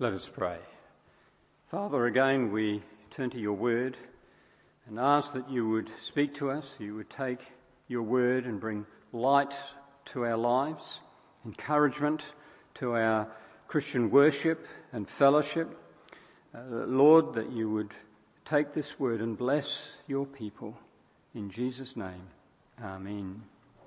Let us pray. Father, again we turn to your word and ask that you would speak to us, you would take your word and bring light to our lives, encouragement to our Christian worship and fellowship. Lord, that you would take this word and bless your people. In Jesus' name, amen.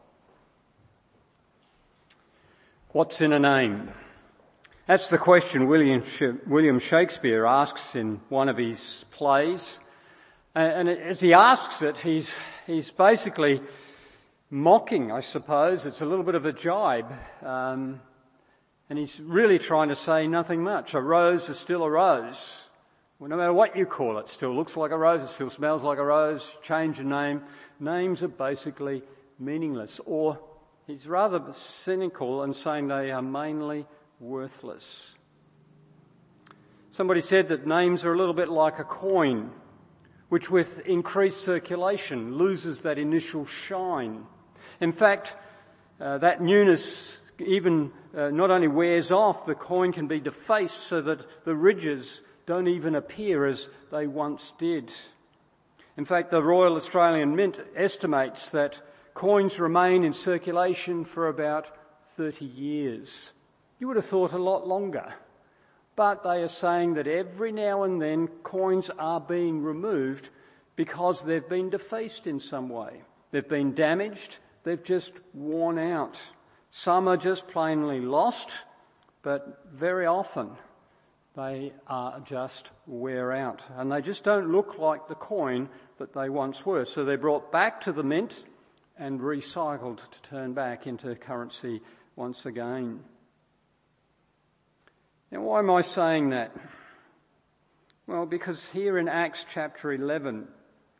What's in a name? That's the question William Shakespeare asks in one of his plays. And as he asks it, he's basically mocking, I suppose. It's a little bit of a jibe. And he's really trying to say nothing much. A rose is still a rose. Well, no matter what you call it, it still looks like a rose, it still smells like a rose. Change a name. Names are basically meaningless. Or he's rather cynical in saying they are mainly worthless. Somebody said that names are a little bit like a coin, which with increased circulation loses that initial shine. In fact, that newness even not only wears off, the coin can be defaced so that the ridges don't even appear as they once did. In fact, the Royal Australian Mint estimates that coins remain in circulation for about 30 years. You would have thought a lot longer. But they are saying that every now and then coins are being removed because they've been defaced in some way. They've been damaged, they've just worn out. Some are just plainly lost, but very often they are just wear out. And they just don't look like the coin that they once were. So they're brought back to the mint and recycled to turn back into currency once again. Now, why am I saying that? Well, because here in Acts chapter 11,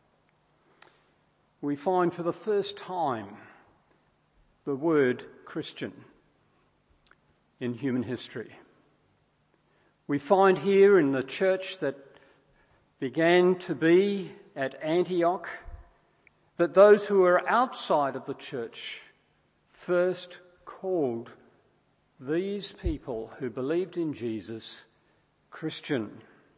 we find for the first time the word Christian in human history. We find here in the church that began to be at Antioch that those who were outside of the church first called these people who believed in Jesus Christian.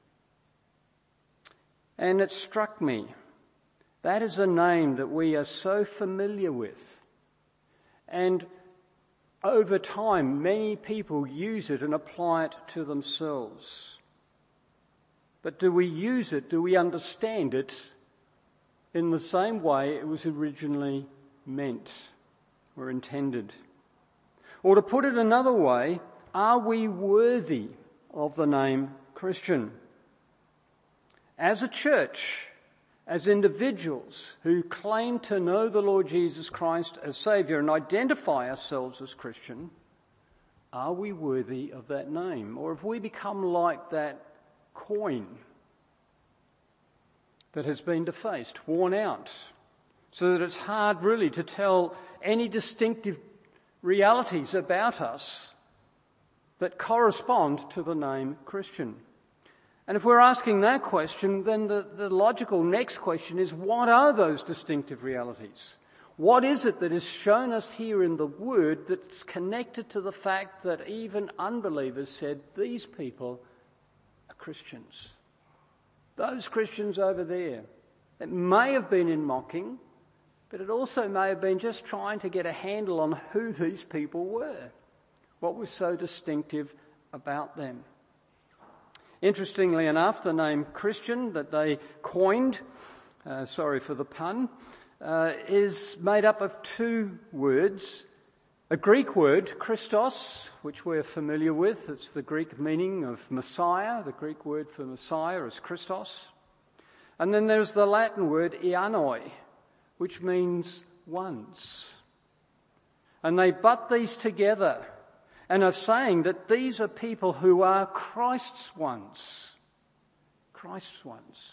And it struck me, that is a name that we are so familiar with. And over time, many people use it and apply it to themselves. But do we use it, do we understand it in the same way it was originally meant or intended? Or to put it another way, are we worthy of the name Christian? As a church, as individuals who claim to know the Lord Jesus Christ as Saviour and identify ourselves as Christian, are we worthy of that name? Or have we become like that coin that has been defaced, worn out, so that it's hard really to tell any distinctive realities about us that correspond to the name Christian? And if we're asking that question, then the logical next question is, what are those distinctive realities? What is it that is shown us here in the Word that's connected to the fact that even unbelievers said, these people are Christians? Those Christians over there. It may have been in mocking, but it also may have been just trying to get a handle on who these people were. What was so distinctive about them? Interestingly enough, the name Christian that they coined, sorry for the pun, is made up of two words. A Greek word, Christos, which we're familiar with. It's the Greek meaning of Messiah. The Greek word for Messiah is Christos. And then there's the Latin word ianoi, which means once. And they butt these together and are saying that these are people who are Christ's ones. Christ's ones.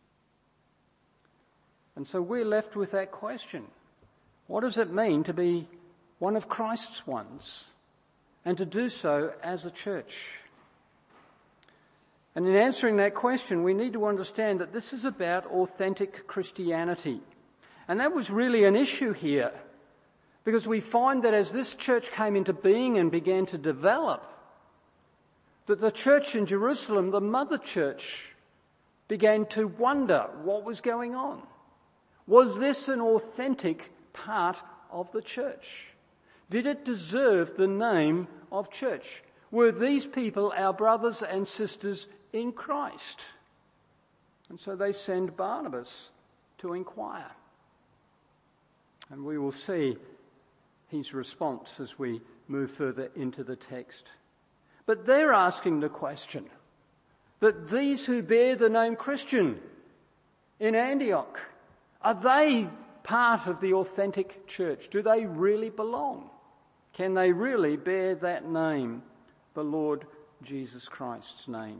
And so we're left with that question. What does it mean to be one of Christ's ones and to do so as a church? And in answering that question, we need to understand that this is about authentic Christianity. And that was really an issue here, because we find that as this church came into being and began to develop, that the church in Jerusalem, the mother church, began to wonder what was going on. Was this an authentic part of the church? Did it deserve the name of church? Were these people our brothers and sisters in Christ? And so they send Barnabas to inquire. And we will see his response as we move further into the text. But they're asking the question that these who bear the name Christian in Antioch, are they part of the authentic church? Do they really belong? Can they really bear that name, the Lord Jesus Christ's name?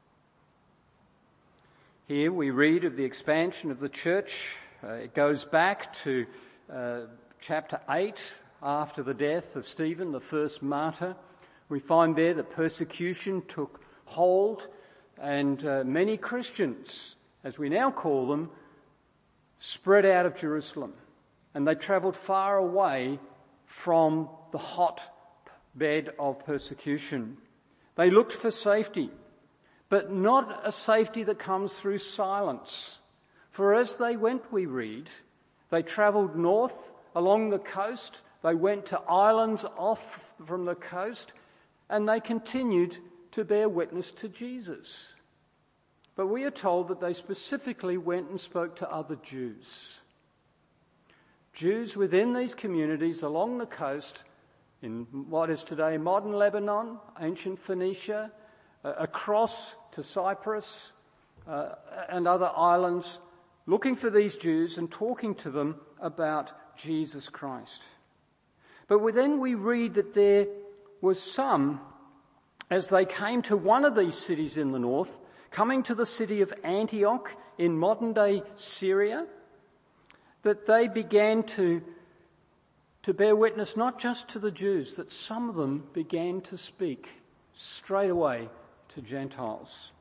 Here we read of the expansion of the church. It goes back to chapter 8, after the death of Stephen, the first martyr. We find there that persecution took hold, and many Christians, as we now call them, spread out of Jerusalem, and they travelled far away from the hotbed of persecution. They looked for safety, but not a safety that comes through silence. For as they went, we read, they travelled north along the coast, they went to islands off from the coast, and they continued to bear witness to Jesus. But we are told that they specifically went and spoke to other Jews. Jews within these communities along the coast, in what is today modern Lebanon, ancient Phoenicia, across to Cyprus and other islands, looking for these Jews and talking to them about Jesus Christ. But then we read that there was some, as they came to one of these cities in the north, coming to the city of Antioch in modern-day Syria, that they began to bear witness not just to the Jews, that some of them began to speak straight away to Gentiles.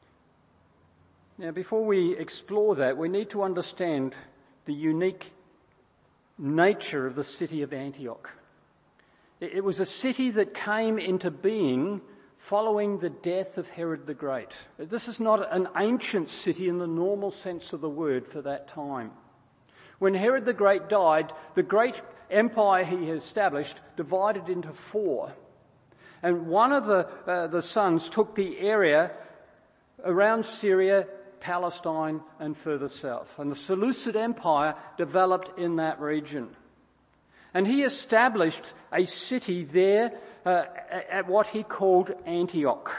Now, before we explore that, we need to understand the unique nature of the city of Antioch. It was a city that came into being following the death of Herod the Great. This is not an ancient city in the normal sense of the word for that time. When Herod the Great died, the great empire he established divided into four. And one of the sons took the area around Syria, Palestine, and further south. And the Seleucid Empire developed in that region. And he established a city there at what he called Antioch.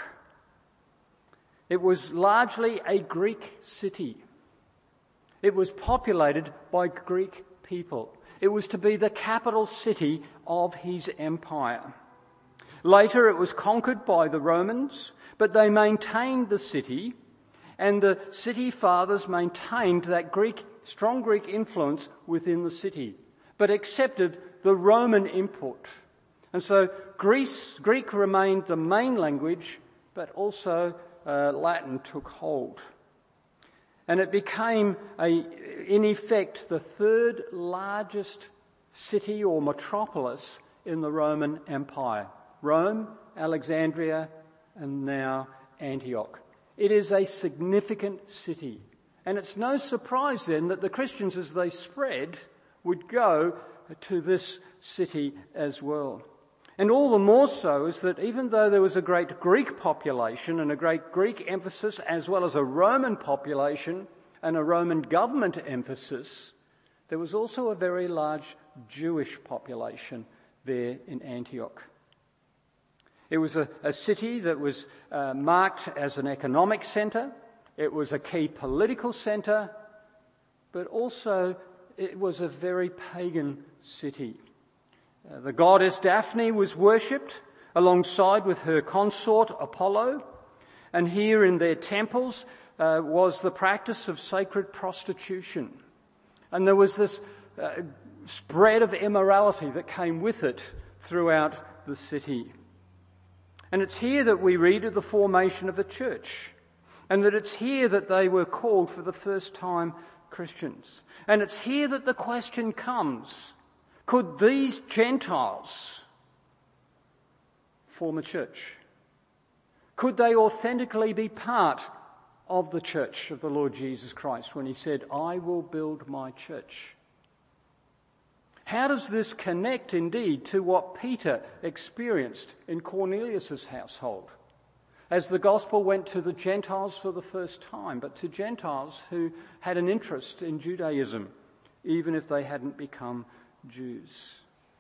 It was largely a Greek city. It was populated by Greek people. It was to be the capital city of his empire. Later it was conquered by the Romans, but they maintained the city, and the city fathers maintained that strong Greek influence within the city, but accepted the Roman input. And so Greek remained the main language, but also Latin took hold. And it became, in effect, the third largest city or metropolis in the Roman Empire. Rome, Alexandria, and now Antioch. It is a significant city. And it's no surprise then that the Christians, as they spread, would go to this city as well. And all the more so is that even though there was a great Greek population and a great Greek emphasis, as well as a Roman population and a Roman government emphasis, there was also a very large Jewish population there in Antioch. It was a city that was marked as an economic centre. It was a key political centre, but also it was a very pagan city. The goddess Daphne was worshipped alongside with her consort Apollo, and here in their temples was the practice of sacred prostitution. And there was this spread of immorality that came with it throughout the city. And it's here that we read of the formation of the church, and that it's here that they were called for the first time Christians. And it's here that the question comes, could these Gentiles form a church? Could they authentically be part of the church of the Lord Jesus Christ when he said, I will build my church? How does this connect indeed to what Peter experienced in Cornelius' household as the gospel went to the Gentiles for the first time, but to Gentiles who had an interest in Judaism, even if they hadn't become Jews?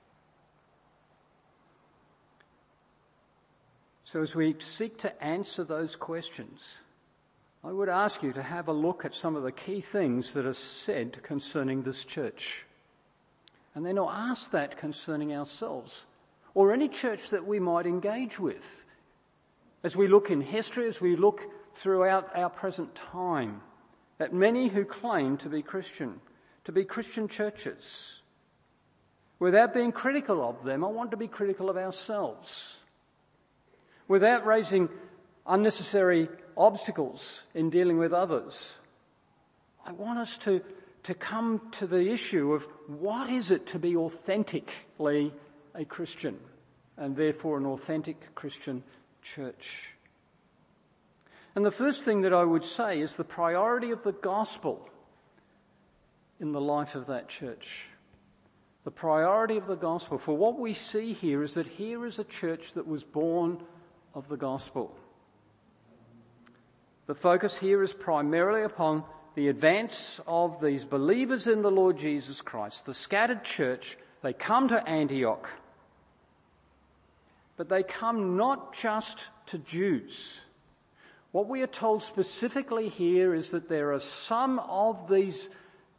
So as we seek to answer those questions, I would ask you to have a look at some of the key things that are said concerning this church. And then I'll ask that concerning ourselves or any church that we might engage with. As we look in history, as we look throughout our present time, at many who claim to be Christian churches. Without being critical of them, I want to be critical of ourselves. Without raising unnecessary obstacles in dealing with others, I want us to come to the issue of what is it to be authentically a Christian, and therefore an authentic Christian church. And the first thing that I would say is the priority of the gospel in the life of that church. The priority of the gospel. For what we see here is that here is a church that was born of the gospel. The focus here is primarily upon the advance of these believers in the Lord Jesus Christ, the scattered church. They come to Antioch, but they come not just to Jews. What we are told specifically here is that there are some of these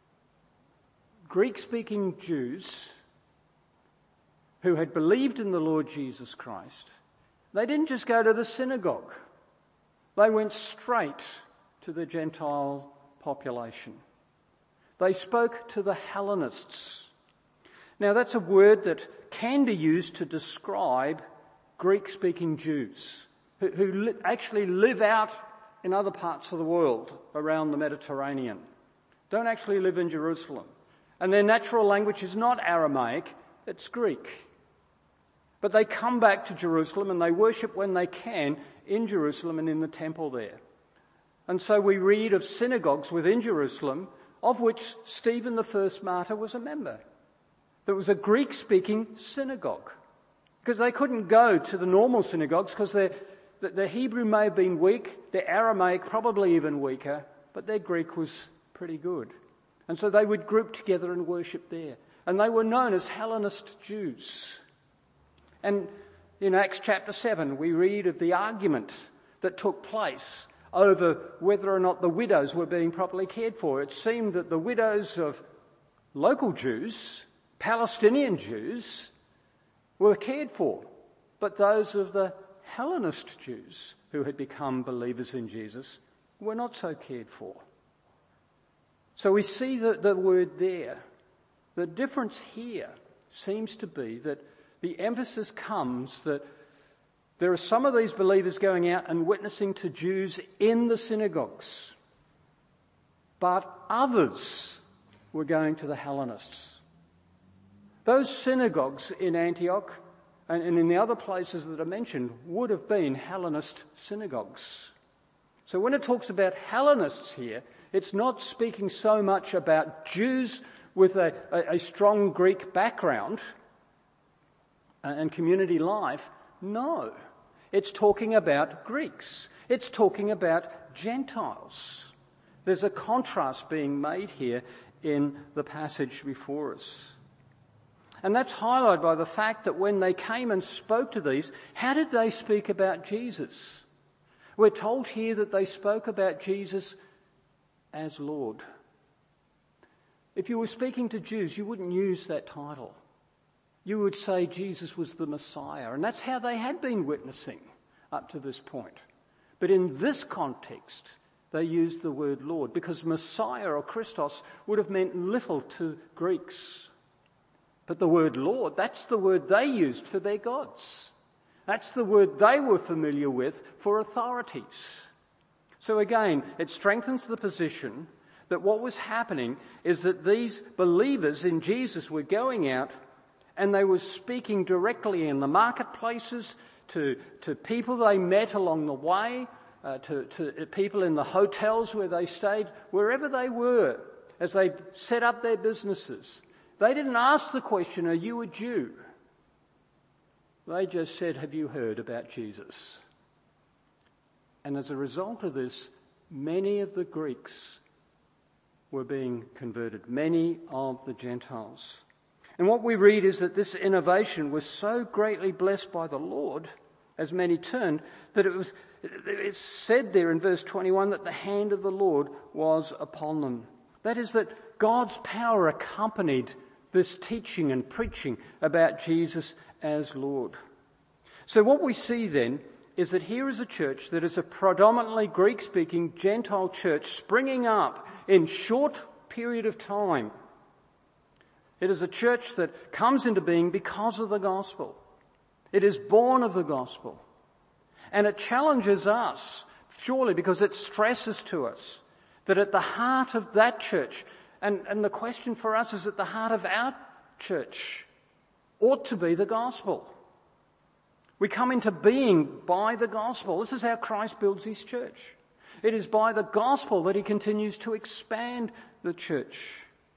Greek-speaking Jews who had believed in the Lord Jesus Christ. They didn't just go to the synagogue. They went straight to the Gentile population. They spoke to the Hellenists. Now that's a word that can be used to describe Greek-speaking Jews who actually live out in other parts of the world around the Mediterranean, don't actually live in Jerusalem. And their natural language is not Aramaic, it's Greek. But they come back to Jerusalem and they worship when they can in Jerusalem and in the temple there. And so we read of synagogues within Jerusalem, of which Stephen, the first martyr, was a member. There was a Greek-speaking synagogue, because they couldn't go to the normal synagogues because their Hebrew may have been weak, their Aramaic probably even weaker, but their Greek was pretty good. And so they would group together and worship there. And they were known as Hellenist Jews. And in Acts chapter 7, we read of the argument that took place over whether or not the widows were being properly cared for. It seemed that the widows of local Jews, Palestinian Jews, were cared for, but those of the Hellenist Jews who had become believers in Jesus were not so cared for. So we see the word there. The difference here seems to be that the emphasis comes that there are some of these believers going out and witnessing to Jews in the synagogues, but others were going to the Hellenists. Those synagogues in Antioch and in the other places that are mentioned would have been Hellenist synagogues. So when it talks about Hellenists here, it's not speaking so much about Jews with a strong Greek background and community life. No, it's talking about Greeks. It's talking about Gentiles. There's a contrast being made here in the passage before us. And that's highlighted by the fact that when they came and spoke to these, how did they speak about Jesus? We're told here that they spoke about Jesus as Lord. If you were speaking to Jews, you wouldn't use that title. You would say Jesus was the Messiah, and that's how they had been witnessing up to this point. But in this context, they used the word Lord, because Messiah or Christos would have meant little to Greeks. But the word Lord, that's the word they used for their gods. That's the word they were familiar with for authorities. So again, it strengthens the position that what was happening is that these believers in Jesus were going out and they were speaking directly in the marketplaces to people they met along the way, to people in the hotels where they stayed, wherever they were, as they set up their businesses. They didn't ask the question, are you a Jew? They just said, have you heard about Jesus? And as a result of this, many of the Greeks were being converted, many of the Gentiles. And what we read is that this innovation was so greatly blessed by the Lord, as many turned, that it's said there in verse 21 that the hand of the Lord was upon them. That is, that God's power accompanied this teaching and preaching about Jesus as Lord. So what we see then is that here is a church that is a predominantly Greek-speaking Gentile church springing up in short period of time. It is a church that comes into being because of the gospel. It is born of the gospel. And it challenges us, surely, because it stresses to us that at the heart of that church, and the question for us is at the heart of our church, ought to be the gospel. We come into being by the gospel. This is how Christ builds his church. It is by the gospel that he continues to expand the church.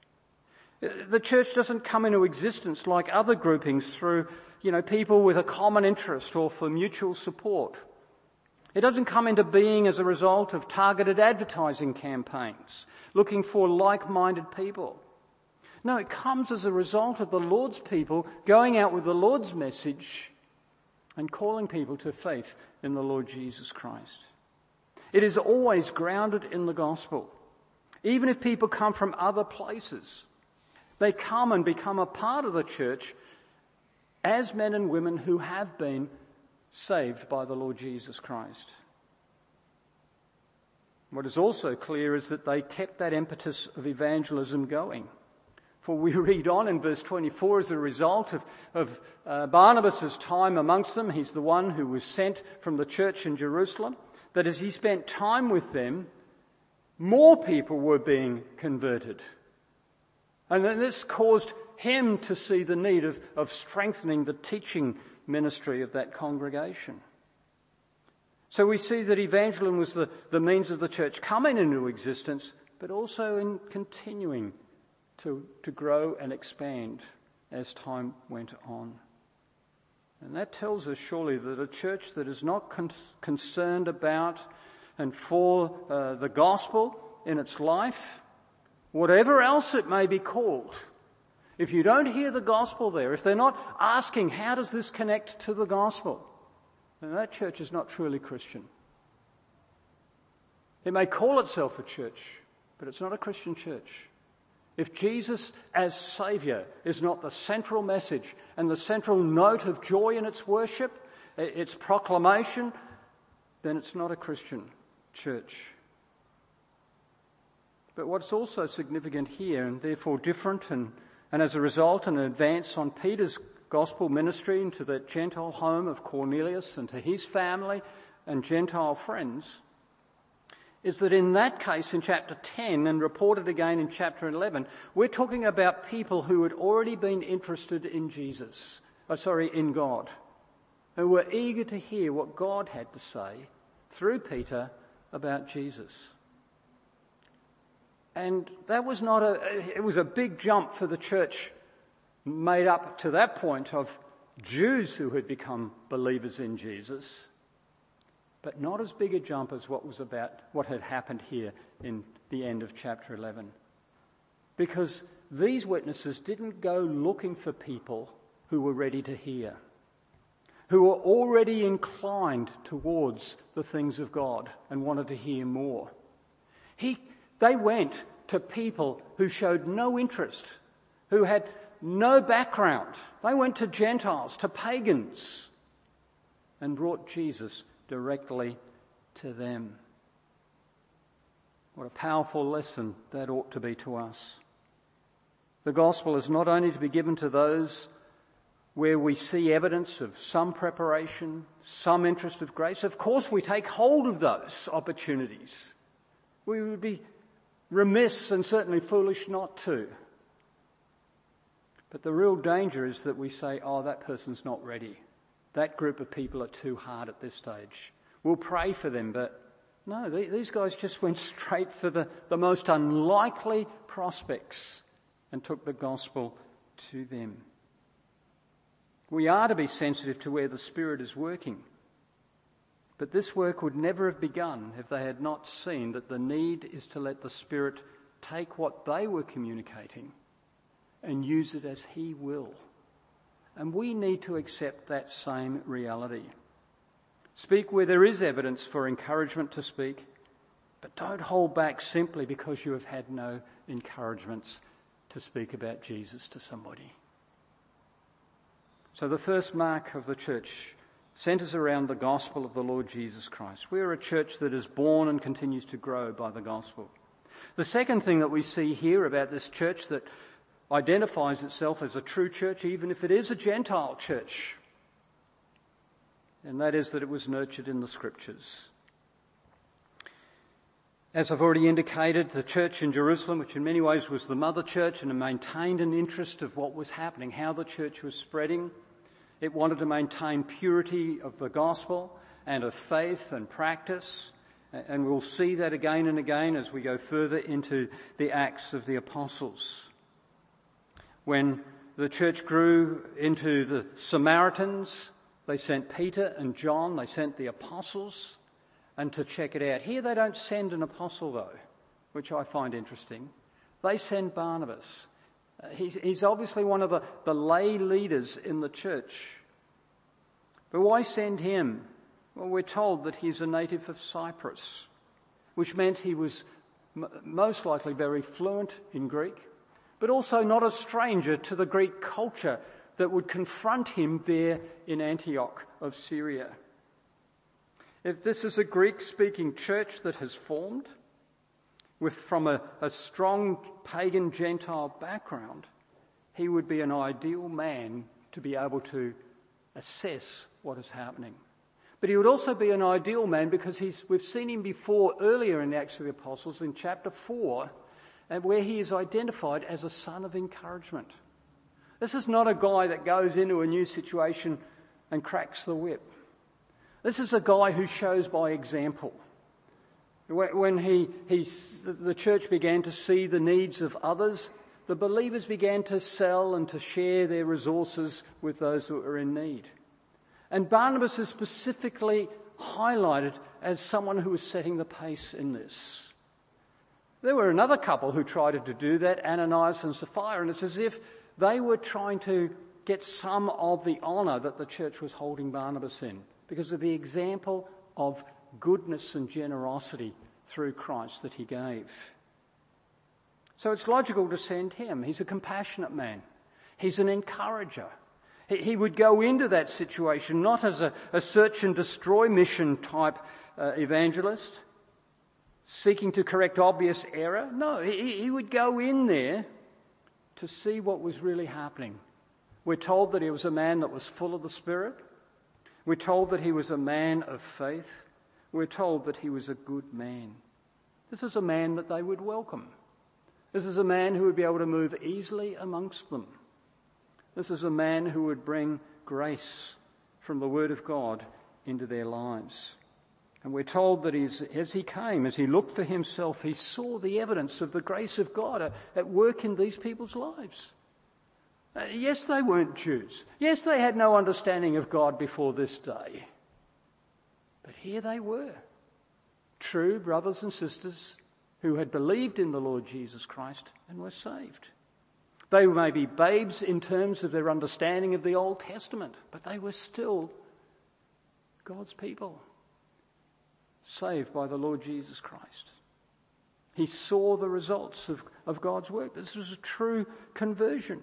The church doesn't come into existence like other groupings through, people with a common interest or for mutual support. It doesn't come into being as a result of targeted advertising campaigns, looking for like-minded people. No, it comes as a result of the Lord's people going out with the Lord's message and calling people to faith in the Lord Jesus Christ. It is always grounded in the gospel. Even if people come from other places, they come and become a part of the church as men and women who have been saved by the Lord Jesus Christ. What is also clear is that they kept that impetus of evangelism going. For we read on in verse 24, as a result of Barnabas' time amongst them, he's the one who was sent from the church in Jerusalem, that as he spent time with them, more people were being converted. And then this caused him to see the need of strengthening the teaching ministry of that congregation. So we see that evangelism was the means of the church coming into existence, but also in continuing to grow and expand as time went on. And that tells us surely that a church that is not concerned about and for the gospel in its life, whatever else it may be called, if you don't hear the gospel there, if they're not asking how does this connect to the gospel, then that church is not truly Christian. It may call itself a church, but it's not a Christian church. If Jesus as Saviour is not the central message and the central note of joy in its worship, its proclamation, then it's not a Christian church. But what's also significant here, and therefore different, and as a result an advance on Peter's gospel ministry into the Gentile home of Cornelius and to his family and Gentile friends, is that in that case in chapter 10 and reported again in chapter 11, we're talking about people who had already been interested in in God, who were eager to hear what God had to say through Peter about Jesus. And that was it was a big jump for the church made up to that point of Jews who had become believers in Jesus, but not as big a jump as what had happened here in the end of chapter 11. Because these witnesses didn't go looking for people who were ready to hear, who were already inclined towards the things of God and wanted to hear more. They went to people who showed no interest, who had no background. They went to Gentiles, to pagans, and brought Jesus directly to them. What a powerful lesson that ought to be to us. The gospel is not only to be given to those where we see evidence of some preparation, some interest of grace. Of course we take hold of those opportunities. We would be remiss and certainly foolish not to. But the real danger is that we say, that person's not ready. that group of people are too hard at this stage. We'll pray for them, but no, these guys just went straight for the most unlikely prospects and took the gospel to them. We are to be sensitive to where the Spirit is working. But this work would never have begun if they had not seen that the need is to let the Spirit take what they were communicating and use it as He will. And we need to accept that same reality. Speak where there is evidence for encouragement to speak, but don't hold back simply because you have had no encouragements to speak about Jesus to somebody. So the first mark of the church centres around the gospel of the Lord Jesus Christ. We are a church that is born and continues to grow by the gospel. The second thing that we see here about this church that identifies itself as a true church, even if it is a Gentile church, and that is that it was nurtured in the Scriptures. As I've already indicated, the church in Jerusalem, which in many ways was the mother church and maintained an interest of what was happening, how the church was spreading. It wanted to maintain purity of the gospel and of faith and practice. And we'll see that again and again as we go further into the Acts of the Apostles. When the church grew into the Samaritans, they sent Peter and John, they sent the apostles, and to check it out. Here they don't send an apostle though, which I find interesting. They send Barnabas. He's obviously one of the lay leaders in the church. But why send him? Well, we're told that he's a native of Cyprus, which meant he was most likely very fluent in Greek, but also not a stranger to the Greek culture that would confront him there in Antioch of Syria. If this is a Greek-speaking church that has formed from a strong pagan Gentile background, he would be an ideal man to be able to assess what is happening. But he would also be an ideal man because we've seen him before earlier in the Acts of the Apostles in chapter 4, and where he is identified as a son of encouragement. This is not a guy that goes into a new situation and cracks the whip. This is a guy who shows by example. When the church began to see the needs of others, the believers began to sell and to share their resources with those who were in need. And Barnabas is specifically highlighted as someone who was setting the pace in this. There were another couple who tried to do that, Ananias and Sapphira, and it's as if they were trying to get some of the honour that the church was holding Barnabas in because of the example of goodness and generosity through Christ that he gave. So it's logical to send him. He's a compassionate man. He's an encourager. He would go into that situation not as a search and destroy mission type evangelist, seeking to correct obvious error. No, he would go in there to see what was really happening. We're told that he was a man that was full of the Spirit. We're told that he was a man of faith. We're told that he was a good man. This is a man that they would welcome. This is a man who would be able to move easily amongst them. This is a man who would bring grace from the Word of God into their lives. And we're told that as he came, as he looked for himself, he saw the evidence of the grace of God at work in these people's lives. Yes, they weren't Jews. Yes, they had no understanding of God before this day. But here they were, true brothers and sisters who had believed in the Lord Jesus Christ and were saved. They may be babes in terms of their understanding of the Old Testament, but they were still God's people, saved by the Lord Jesus Christ. He saw the results of God's work. This was a true conversion.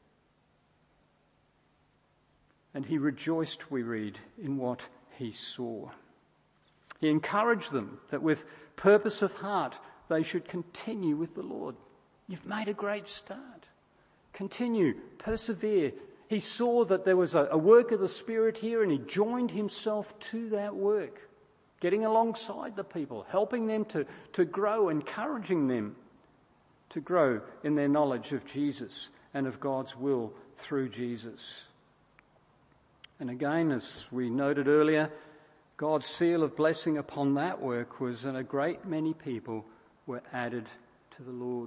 And he rejoiced, we read, in what he saw. He encouraged them that with purpose of heart they should continue with the Lord. You've made a great start. Continue, persevere. He saw that there was a work of the Spirit here and he joined himself to that work, getting alongside the people, helping them to grow, encouraging them to grow in their knowledge of Jesus and of God's will through Jesus. And again, as we noted earlier, God's seal of blessing upon that work was that a great many people were added to the Lord.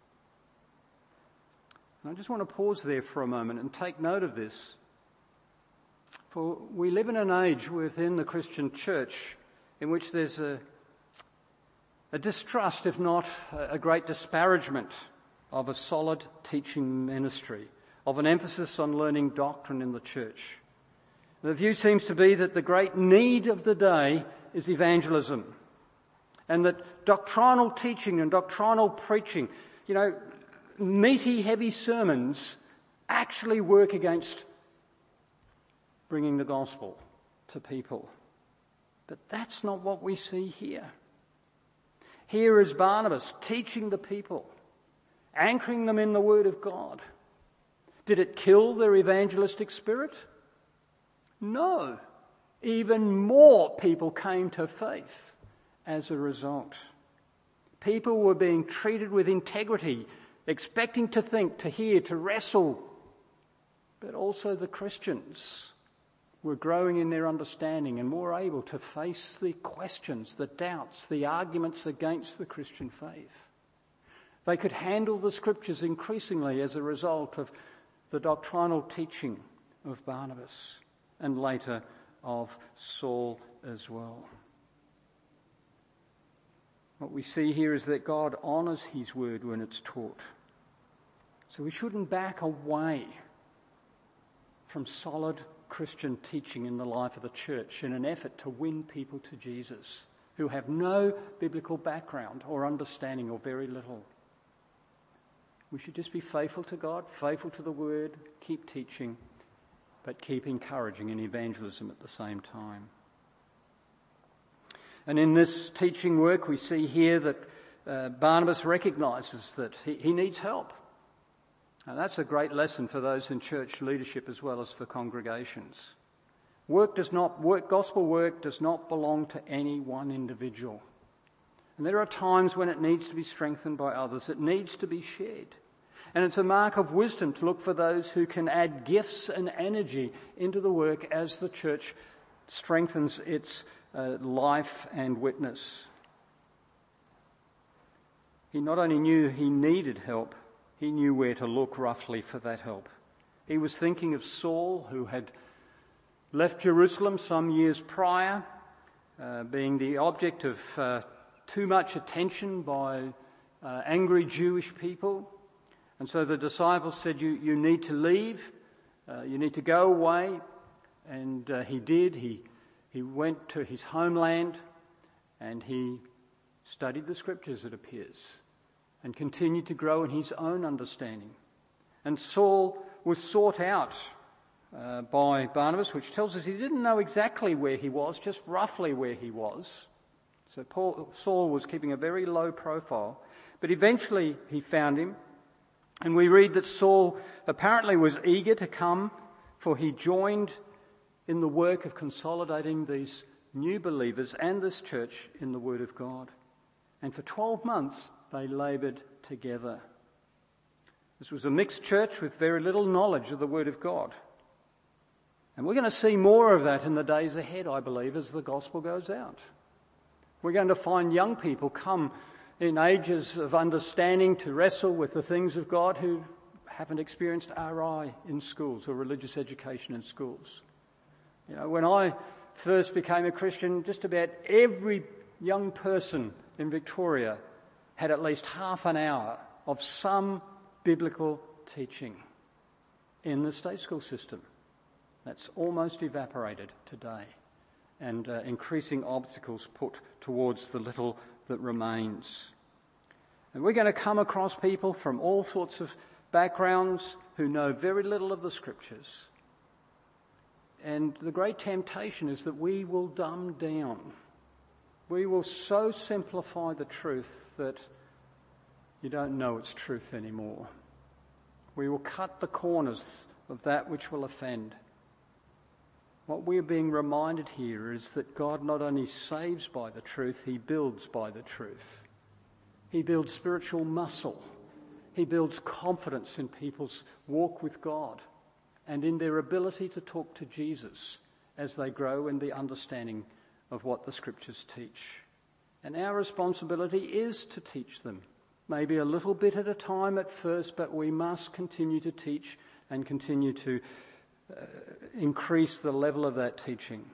And I just want to pause there for a moment and take note of this. For we live in an age within the Christian church in which there's a distrust, if not a great disparagement, of a solid teaching ministry, of an emphasis on learning doctrine in the church. The view seems to be that the great need of the day is evangelism, and that doctrinal teaching and doctrinal preaching, meaty, heavy sermons actually work against bringing the gospel to people. But that's not what we see here. Here is Barnabas teaching the people, anchoring them in the Word of God. Did it kill their evangelistic spirit? No. Even more people came to faith as a result. People were being treated with integrity, expecting to think, to hear, to wrestle. But also the Christians were growing in their understanding and more able to face the questions, the doubts, the arguments against the Christian faith. They could handle the scriptures increasingly as a result of the doctrinal teaching of Barnabas and later of Saul as well. What we see here is that God honours his word when it's taught. So we shouldn't back away from solid Christian teaching in the life of the church in an effort to win people to Jesus who have no biblical background or understanding or very little. We should just be faithful to God, faithful to the word, keep teaching, but keep encouraging in evangelism at the same time. And in this teaching work, we see here that Barnabas recognises that he needs help. And that's a great lesson for those in church leadership as well as for congregations. Gospel work does not belong to any one individual. And there are times when it needs to be strengthened by others. It needs to be shared. And it's a mark of wisdom to look for those who can add gifts and energy into the work as the church strengthens its life and witness. He not only knew he needed help, he knew where to look roughly for that help. He was thinking of Saul, who had left Jerusalem some years prior, being the object of too much attention by angry Jewish people. And so the disciples said, you need to leave, you need to go away. And he did. He went to his homeland and he studied the scriptures, it appears, and continued to grow in his own understanding. And Saul was sought out by Barnabas, which tells us he didn't know exactly where he was, just roughly where he was. So Saul was keeping a very low profile. But eventually he found him. And we read that Saul apparently was eager to come, for he joined in the work of consolidating these new believers and this church in the Word of God. And for 12 months they laboured together. This was a mixed church with very little knowledge of the Word of God. And we're going to see more of that in the days ahead, I believe, as the gospel goes out. We're going to find young people come in ages of understanding to wrestle with the things of God who haven't experienced RI in schools or religious education in schools. When I first became a Christian, just about every young person in Victoria had at least half an hour of some biblical teaching in the state school system. That's almost evaporated today, and increasing obstacles put towards the little that remains. And we're going to come across people from all sorts of backgrounds who know very little of the scriptures. And the great temptation is that we will dumb down. We will so simplify the truth that you don't know it's truth anymore. We will cut the corners of that which will offend. What we're being reminded here is that God not only saves by the truth, he builds by the truth. He builds spiritual muscle. He builds confidence in people's walk with God. and in their ability to talk to Jesus as they grow in the understanding of what the Scriptures teach. And our responsibility is to teach them, maybe a little bit at a time at first, but we must continue to teach and continue to increase the level of that teaching.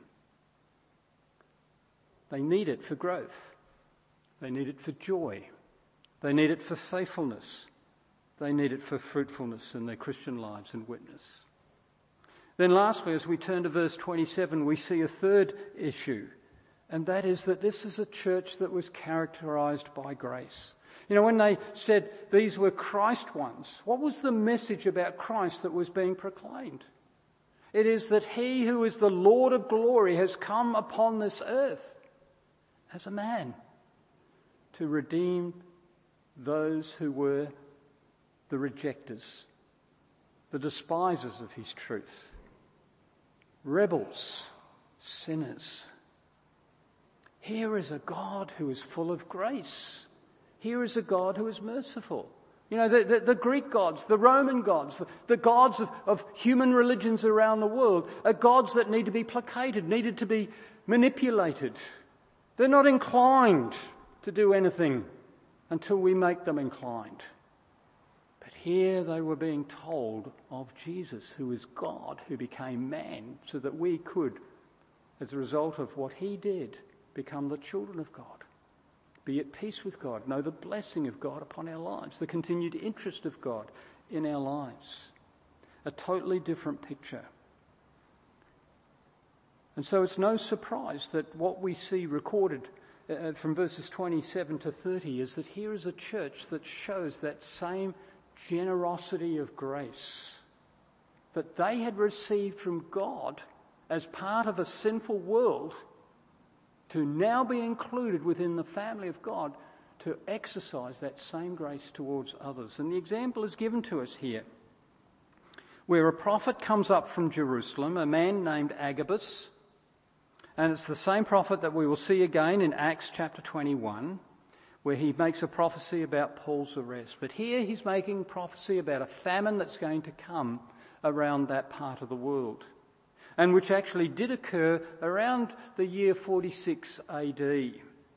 They need it for growth. They need it for joy. They need it for faithfulness. They need it for fruitfulness in their Christian lives and witness. Then lastly, as we turn to verse 27, we see a third issue, and that is that this is a church that was characterized by grace. You know, when they said these were Christ ones, what was the message about Christ that was being proclaimed? It is that he who is the Lord of glory has come upon this earth as a man to redeem those who were the rejectors, the despisers of his truth, rebels, sinners. Here is a God who is full of grace. Here is a God who is merciful. You know, the Greek gods, the Roman gods, the gods of human religions around the world are gods that need to be placated, needed to be manipulated. They're not inclined to do anything until we make them inclined. But here they were being told of Jesus, who is God, who became man, so that we could, as a result of what he did, become the children of God. Be at peace with God, know the blessing of God upon our lives, the continued interest of God in our lives. A totally different picture. And so it's no surprise that what we see recorded from verses 27 to 30 is that here is a church that shows that same generosity of grace that they had received from God as part of a sinful world, to now be included within the family of God, to exercise that same grace towards others. And the example is given to us here, where a prophet comes up from Jerusalem, a man named Agabus, and it's the same prophet that we will see again in Acts chapter 21, where he makes a prophecy about Paul's arrest. But here he's making prophecy about a famine that's going to come around that part of the world, and which actually did occur around the year 46 AD.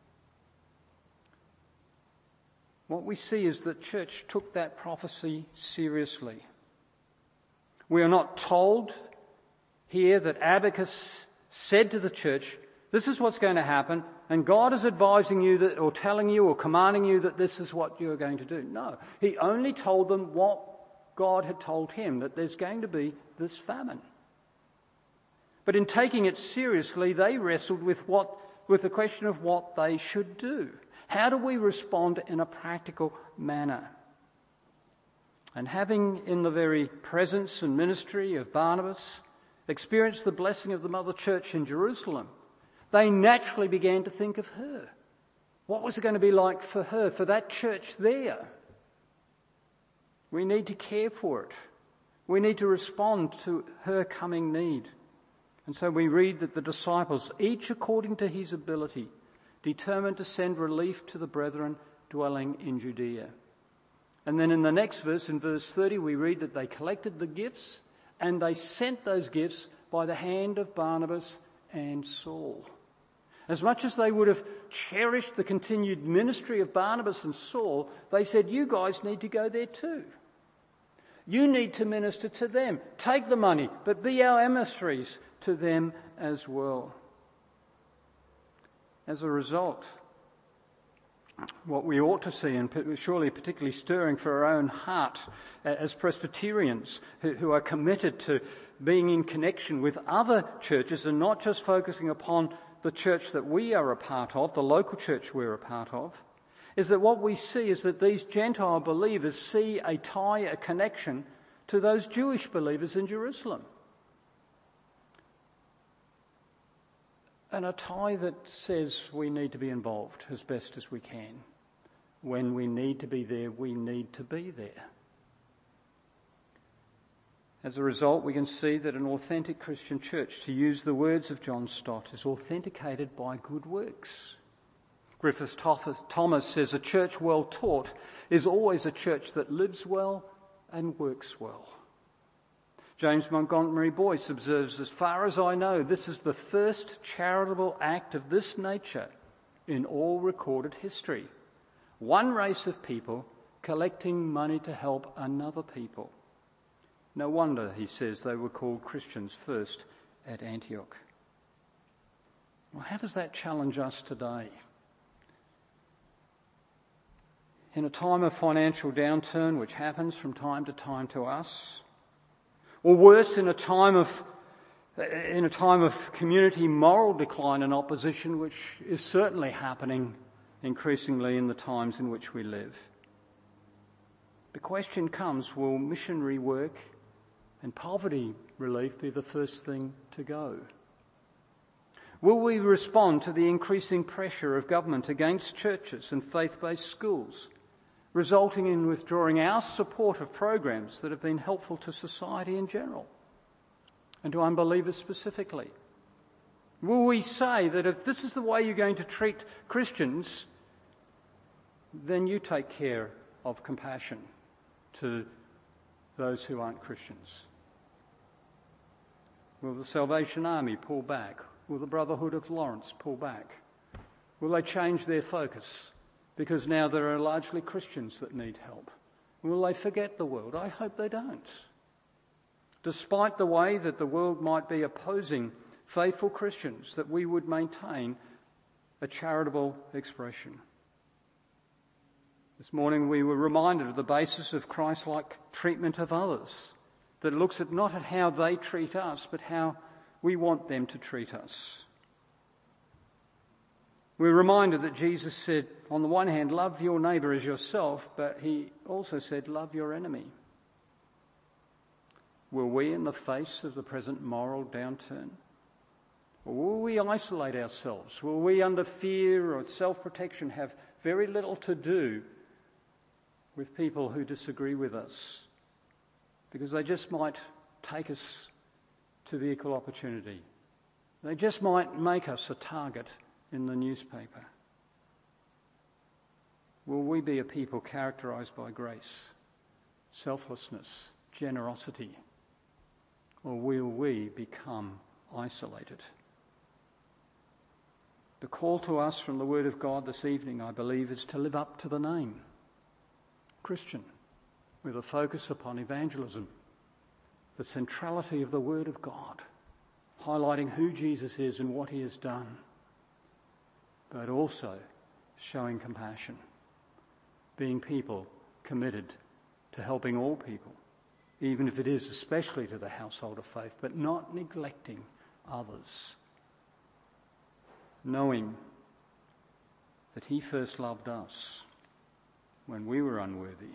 What we see is that church took that prophecy seriously. We are not told here that Agabus said to the church, this is what's going to happen, and God is advising you that, or telling you or commanding you that this is what you're going to do. No, he only told them what God had told him, that there's going to be this famine. But in taking it seriously, they wrestled with the question of what they should do. How do we respond in a practical manner? And having in the very presence and ministry of Barnabas experienced the blessing of the mother church in Jerusalem, they naturally began to think of her. What was it going to be like for her, for that church there? We need to care for it. We need to respond to her coming need. And so we read that the disciples, each according to his ability, determined to send relief to the brethren dwelling in Judea. And then in the next verse, in verse 30, we read that they collected the gifts and they sent those gifts by the hand of Barnabas and Saul. As much as they would have cherished the continued ministry of Barnabas and Saul, they said, you guys need to go there too. You need to minister to them. Take the money, but be our emissaries to them as well. As a result, what we ought to see, and surely particularly stirring for our own heart as Presbyterians who are committed to being in connection with other churches and not just focusing upon the church that we are a part of, the local church we're a part of, is that what we see is that these Gentile believers see a tie, a connection to those Jewish believers in Jerusalem. And a tie that says we need to be involved as best as we can. When we need to be there, we need to be there. As a result, we can see that an authentic Christian church, to use the words of John Stott, is authenticated by good works. Griffith Thomas says a church well taught is always a church that lives well and works well. James Montgomery Boyce observes, as far as I know, this is the first charitable act of this nature in all recorded history. One race of people collecting money to help another people. No wonder, he says, they were called Christians first at Antioch. Well, how does that challenge us today? In a time of financial downturn, which happens from time to time to us, or worse, in a time of community moral decline and opposition, which is certainly happening increasingly in the times in which we live. The question comes, will missionary work and poverty relief be the first thing to go? Will we respond to the increasing pressure of government against churches and faith-based schools, resulting in withdrawing our support of programs that have been helpful to society in general and to unbelievers specifically? Will we say that if this is the way you're going to treat Christians, then you take care of compassion to those who aren't Christians? Will the Salvation Army pull back? Will the Brotherhood of Lawrence pull back? Will they change their focus because now there are largely Christians that need help? Will they forget the world? I hope they don't. Despite the way that the world might be opposing faithful Christians, that we would maintain a charitable expression. This morning we were reminded of the basis of Christ-like treatment of others, that looks at not at how they treat us, but how we want them to treat us. We're reminded that Jesus said, on the one hand, love your neighbour as yourself, but he also said, love your enemy. Will we, in the face of the present moral downturn, or will we isolate ourselves? Will we, under fear or self-protection, have very little to do with people who disagree with us, because they just might take us to the equal opportunity? They just might make us a target in the newspaper. Will we be a people characterised by grace, selflessness, generosity, or will we become isolated? The call to us from the Word of God this evening, I believe, is to live up to the name Christian, with a focus upon evangelism, the centrality of the Word of God, highlighting who Jesus is and what he has done, but also showing compassion, being people committed to helping all people, even if it is especially to the household of faith, but not neglecting others, knowing that he first loved us when we were unworthy,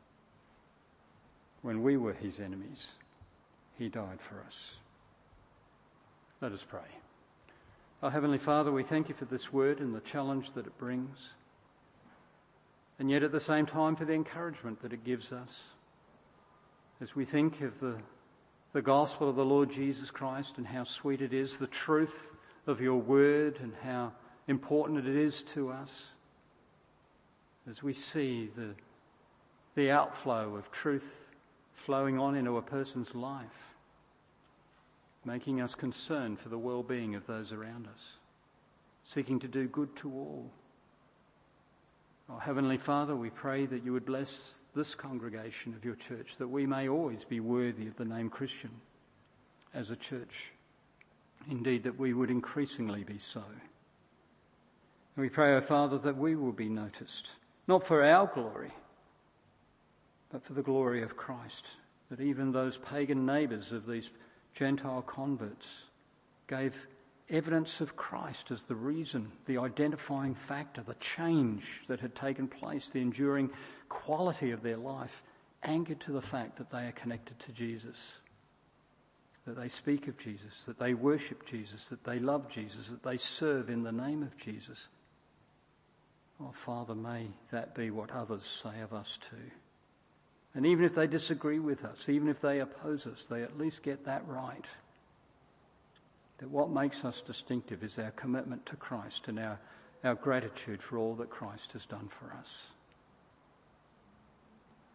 when we were his enemies. He died for us. Let us pray. Our Heavenly Father, we thank you for this word and the challenge that it brings, and yet at the same time for the encouragement that it gives us as we think of the gospel of the Lord Jesus Christ and how sweet it is, the truth of your word and how important it is to us, as we see the outflow of truth flowing on into a person's life, making us concerned for the well-being of those around us, seeking to do good to all. Oh, Heavenly Father, we pray that you would bless this congregation of your church, that we may always be worthy of the name Christian as a church. Indeed, that we would increasingly be so. And we pray, O Father, that we will be noticed, not for our glory, but for the glory of Christ, that even those pagan neighbours of these Gentile converts gave evidence of Christ as the reason, the identifying factor, the change that had taken place, the enduring quality of their life, anchored to the fact that they are connected to Jesus, that they speak of Jesus, that they worship Jesus, that they love Jesus, that they serve in the name of Jesus. Oh, Father, may that be what others say of us too. And even if they disagree with us, even if they oppose us, they at least get that right. That what makes us distinctive is our commitment to Christ and our gratitude for all that Christ has done for us.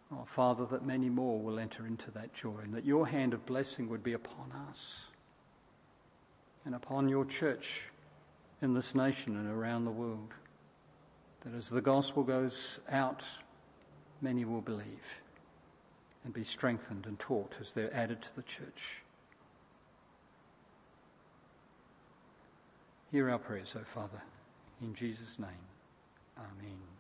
Oh, Father, that many more will enter into that joy, and that your hand of blessing would be upon us and upon your church in this nation and around the world. That as the gospel goes out, many will believe and be strengthened and taught as they're added to the church. Hear our prayers, O Father, in Jesus' name. Amen.